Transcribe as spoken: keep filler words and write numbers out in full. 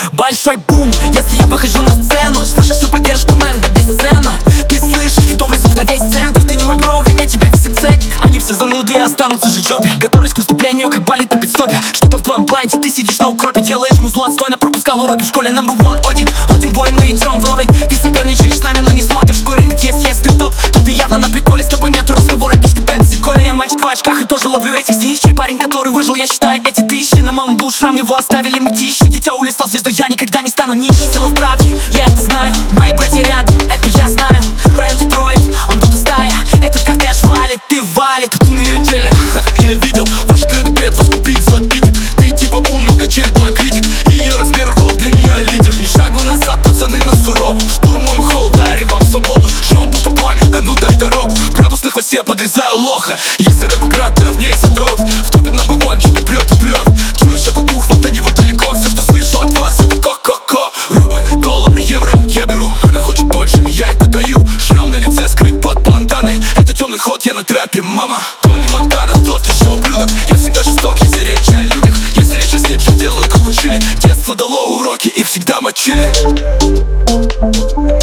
большой бум. Если я выхожу на сцену, слышишь всю поддержку, мэн, здесь сцена. Ты слышишь добрый звук на весь центр. Ты не мой бро, меня тебя все ценят. Они все зануды и останутся же в жопе. Готовлюсь к выступлению, как балит на пидстопе. Что-то в твоем плане, ты сидишь на укропе. Делаешь музло отстойно, пропускал уроки в школе. Number one, один, один бой, мы идем в лобби. Ты соперничаешь с нами, но не смотришь в корень. Есть, есть, ты топ, то ты явно на приколе. С тобой нету разговора, пичка пенси. Коля, я мальчик в очках и тоже ловлю этих стищей. Парень, который выжил, я считаю эти тысячи. На моем был шрам, его оставили мытищи. Дитя улистал звездой, я никогда не стану нищим. Сила в правде, я это знаю. Мои братья рядом, это я знаю. Район Детройт, он тут стая. Этот кортеж валит, ты валит. Тут на неделе, я видел ваш предупред, вас купить за бит. Ты типа умный, качает мой критик. И я размер рот, для меня лидер. Ни шагу назад, пацаны на суров. Штурмуем холл, дарим вам свободу. Жмем будто пламя, да ну дай дорогу. Градус на хвосте, подрезаю лоха. Если рэп играть, то в ней задрот. В топе number one, что-то прет и прет. Чуешь этот дух, вот они вот далеко. Все, что слышу от вас, это ко-ко-ко. Рубль, доллар, евро, я беру. Она хочет больше, я это даю. Шрам на лице скрыт под банданой. Это темный ход, я на трэпе, мама. Тони Монтана, тот еще ублюдок. Я всегда жесток, если речь о людях. Если речь о снег, делаю как учили. Детство дало уроки и всегда мочили.